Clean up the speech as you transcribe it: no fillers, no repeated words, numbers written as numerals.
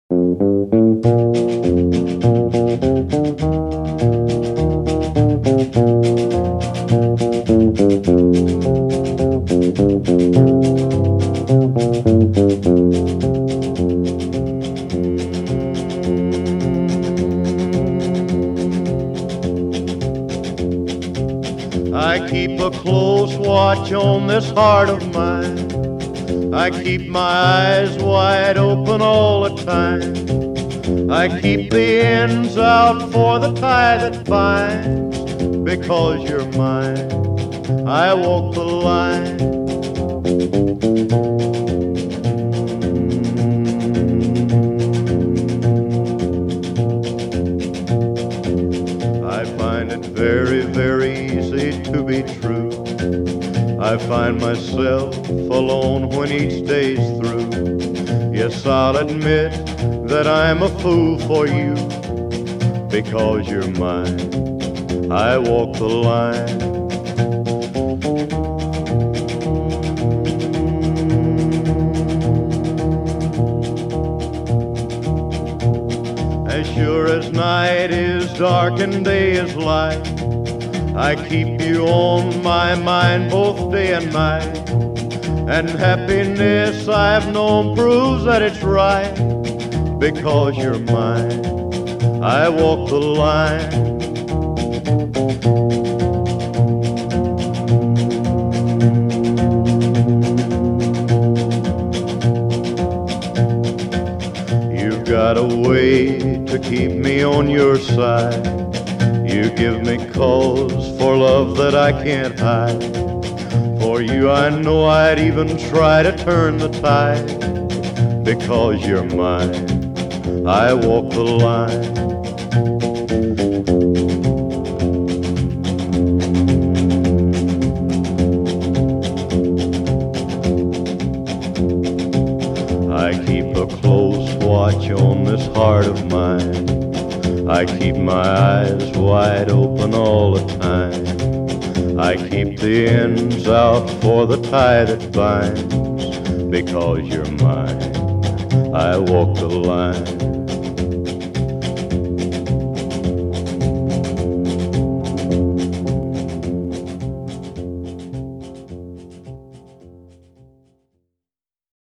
I keep a close watch on this heart of mine. I keep my eyes wide open all the time. I keep the ends out for the tie that binds. Because you're mine, I walk the line. I find it very, very easy to be true. I find myself alone when each day's through. Yes, I'll admit that I'm a fool for you. Because you're mine, I walk the line. As sure as night is dark and day is light, I keep you on my mind both day and night. And happiness I've known proves that it's right. Because you're mine, I walk the line. You've got a way to keep me on your side. You give me cause for love that I can't hide. For you I know I'd even try to turn the tide. Because you're mine, I walk the line. I keep a close watch on this heart of mine. I keep my eyes wide open all the time. I keep the ends out for the tie that binds. Because you're mine, I walk the line.